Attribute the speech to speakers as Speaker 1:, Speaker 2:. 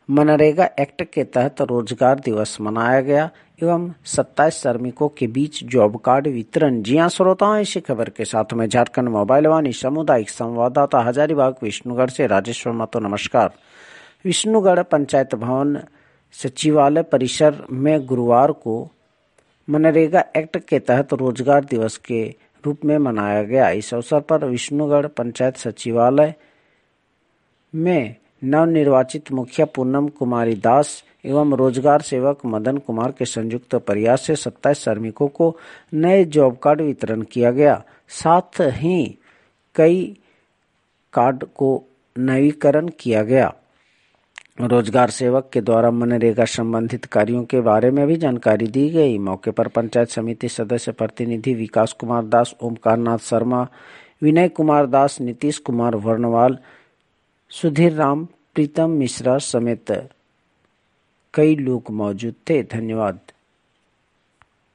Speaker 1: MNREGA act के तहत रोजगार दिवस मनाया गया एवं 27 श्रमिकों के बीच जॉब कार्ड वितरण। जी हाँ श्रोताओं, इसी खबर के साथ में झारखंड मोबाइल वाणी सामुदायिक संवाददाता हजारीबाग विष्णुगढ़ से राजेश वर्मा। तो नमस्कार। विष्णुगढ़ पंचायत भवन सचिवालय परिसर में गुरुवार को मनरेगा एक्ट के तहत रोजगार दिवस के रूप में मनाया गया। इस अवसर पर विष्णुगढ़ पंचायत सचिवालय में नवनिर्वाचित मुखिया पूनम कुमारी दास एवं रोजगार सेवक मदन कुमार के संयुक्त प्रयास से 27 श्रमिकों को नए जॉब कार्ड वितरण किया गया। साथ ही कई कार्ड को नवीकरण किया गया। रोजगार सेवक के द्वारा मनरेगा संबंधित कार्यों के बारे में भी जानकारी दी गई। मौके पर पंचायत समिति सदस्य प्रतिनिधि विकास कुमार दास, ओमकार नाथ शर्मा, विनय कुमार दास, नीतीश कुमार वर्णवाल, सुधीर राम, प्रीतम मिश्रा समेत कई लोग मौजूद थे। धन्यवाद।